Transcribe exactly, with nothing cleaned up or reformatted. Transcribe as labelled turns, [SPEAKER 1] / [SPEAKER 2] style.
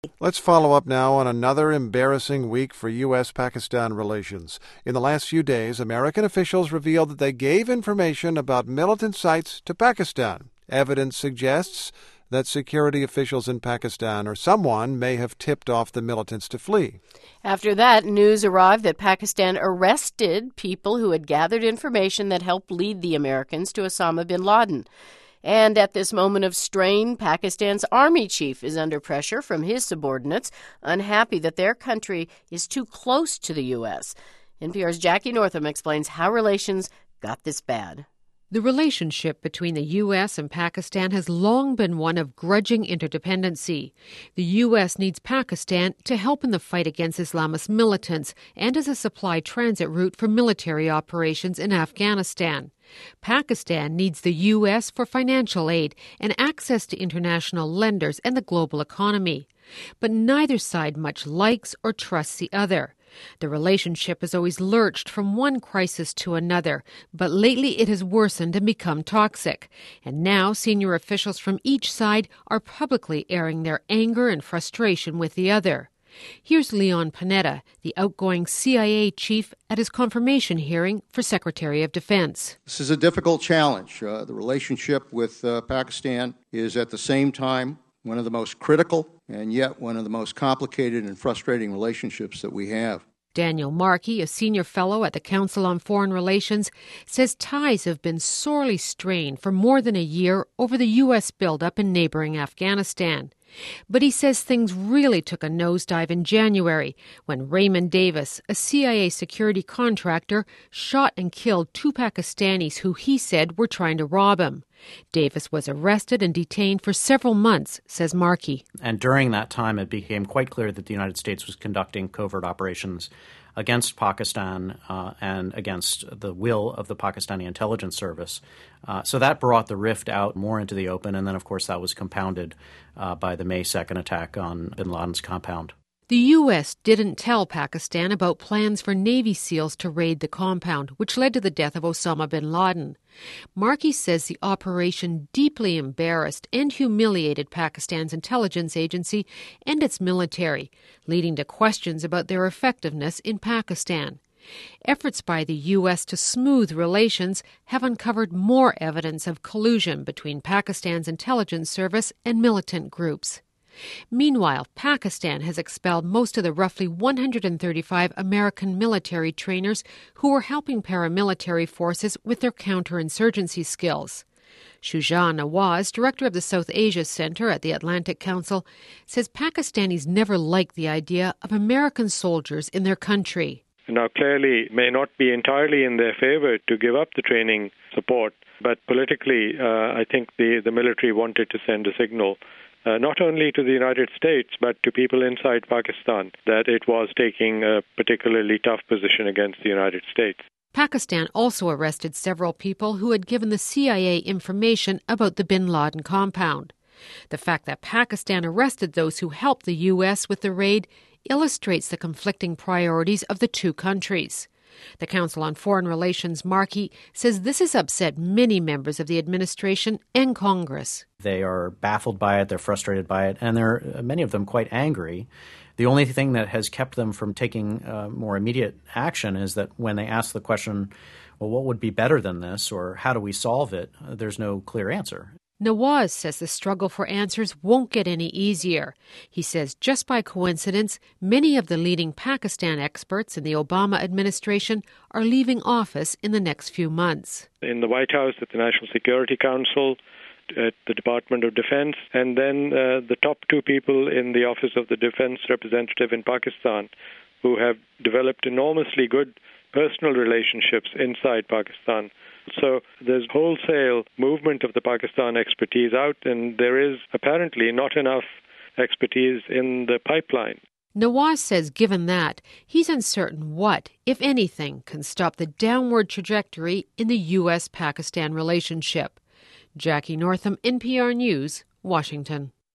[SPEAKER 1] Let's follow up now on another embarrassing week for U S Pakistan relations. In the last few days, American officials revealed that they gave information about militant sites to Pakistan. Evidence suggests that security officials in Pakistan or someone may have tipped off the militants to flee.
[SPEAKER 2] After that, news arrived that Pakistan arrested people who had gathered information that helped lead the Americans to Osama bin Laden. And at this moment of strain, Pakistan's army chief is under pressure from his subordinates, unhappy that their country is too close to the U S. N P R's Jackie Northam explains how relations got this bad.
[SPEAKER 3] The relationship between the U S and Pakistan has long been one of grudging interdependency. The U S needs Pakistan to help in the fight against Islamist militants and as a supply transit route for military operations in Afghanistan. Pakistan needs the U S for financial aid and access to international lenders and the global economy. But neither side much likes or trusts the other. The relationship has always lurched from one crisis to another, but lately it has worsened and become toxic. And now senior officials from each side are publicly airing their anger and frustration with the other. Here's Leon Panetta, the outgoing C I A chief, at his confirmation hearing for Secretary of Defense.
[SPEAKER 4] This is a difficult challenge. Uh, the relationship with uh, Pakistan is at the same time one of the most critical and yet one of the most complicated and frustrating relationships that we have.
[SPEAKER 3] Daniel Markey, a senior fellow at the Council on Foreign Relations, says ties have been sorely strained for more than a year over the U S buildup in neighboring Afghanistan. But he says things really took a nosedive in January when Raymond Davis, a C I A security contractor, shot and killed two Pakistanis who he said were trying to rob him. Davis was arrested and detained for several months, says Markey.
[SPEAKER 5] And during that time, it became quite clear that the United States was conducting covert operations against Pakistan uh, and against the will of the Pakistani intelligence service. Uh, so that brought the rift out more into the open. And then, of course, that was compounded uh, by the May second attack on bin Laden's compound.
[SPEAKER 3] The U S didn't tell Pakistan about plans for Navy SEALs to raid the compound, which led to the death of Osama bin Laden. Markey says the operation deeply embarrassed and humiliated Pakistan's intelligence agency and its military, leading to questions about their effectiveness in Pakistan. Efforts by the U S to smooth relations have uncovered more evidence of collusion between Pakistan's intelligence service and militant groups. Meanwhile, Pakistan has expelled most of the roughly one hundred thirty-five American military trainers who were helping paramilitary forces with their counterinsurgency skills. Shuja Nawaz, director of the South Asia Center at the Atlantic Council, says Pakistanis never liked the idea of American soldiers in their country.
[SPEAKER 6] Now, clearly, it may not be entirely in their favor to give up the training support, but politically, uh, I think the, the military wanted to send a signal Uh, not only to the United States, but to people inside Pakistan, that it was taking a particularly tough position against the United States.
[SPEAKER 3] Pakistan also arrested several people who had given the C I A information about the bin Laden compound. The fact that Pakistan arrested those who helped the U S with the raid illustrates the conflicting priorities of the two countries. The Council on Foreign Relations, Markey, says this has upset many members of the administration and Congress.
[SPEAKER 5] They are baffled by it, they're frustrated by it, and they're, many of them, quite angry. The only thing that has kept them from taking uh, more immediate action is that when they ask the question, well, what would be better than this, or how do we solve it, uh, there's no clear answer.
[SPEAKER 3] Nawaz says the struggle for answers won't get any easier. He says just by coincidence, many of the leading Pakistan experts in the Obama administration are leaving office in the next few months.
[SPEAKER 6] In the White House, at the National Security Council, at the Department of Defense, and then uh, the top two people in the Office of the Defense Representative in Pakistan, who have developed enormously good personal relationships inside Pakistan. So there's wholesale movement of the Pakistan expertise out, and there is apparently not enough expertise in the pipeline.
[SPEAKER 3] Nawaz says given that, he's uncertain what, if anything, can stop the downward trajectory in the U S Pakistan relationship. Jackie Northam, N P R News, Washington.